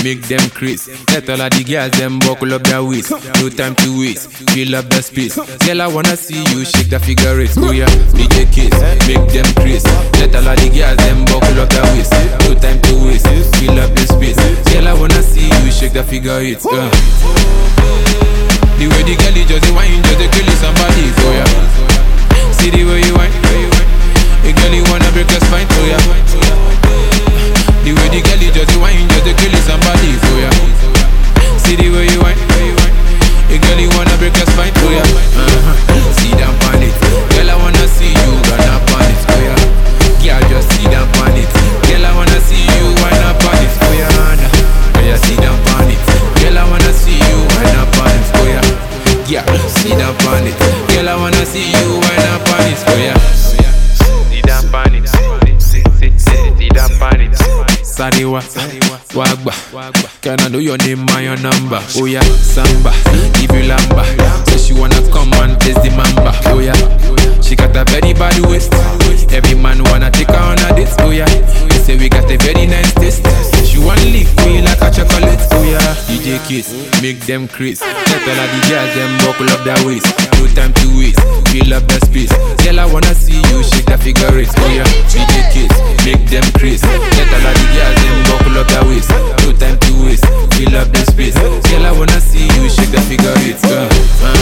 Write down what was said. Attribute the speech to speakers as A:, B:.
A: make them craze. Let all of the girls them buckle up their waist. No time to waste, fill up the space. Girl, I wanna see you shake the figure eight. Oh yeah, DJ Kiss, make them craze. Let all of the girls them buckle up their waist. No time to waste, fill up the space. Girl, I wanna see you shake the figure eight. The way the girl is just a wine, just a kill somebody. Oh yeah, see the way you wine. The girl you wanna break your spine. Oh yeah, the way the girl is just a wine, just a kill somebody. Oh yeah, see the way you wine. The girl you wanna break your spine. Oh yeah, see them on it. Girl, I wanna see you run up on it. Oh yeah, girl, just see them on it. Girl, I wanna see you wind up on it. Oh yeah, see them on it. Girl, I wanna see you wind up on it. Oh yeah, see them on it. Girl, I wanna see you wind up on it. Oh yeah, see them on it. See them on it. Sariwa, Wagba, can I know your name and your number? Oh yeah, Samba, give you lamba. So she wanna come and taste the mamba. Oh yeah, she got a very bad waist. Every man wanna take her on a date. Oh yeah, they say we got a very nice taste. She wanna lick me like a chocolate. Oh yeah, DJ Kiss, make them craze. Let all of the girls them buckle up their waist. No time to waste, fill up the space. Girl, I wanna see you shake the figure eight. Oh yeah, DJ Kiss, make them craze. Let all of the girls them buckle up their waist. No time to waste, fill up the space. Girl, I wanna see you shake the figure eight.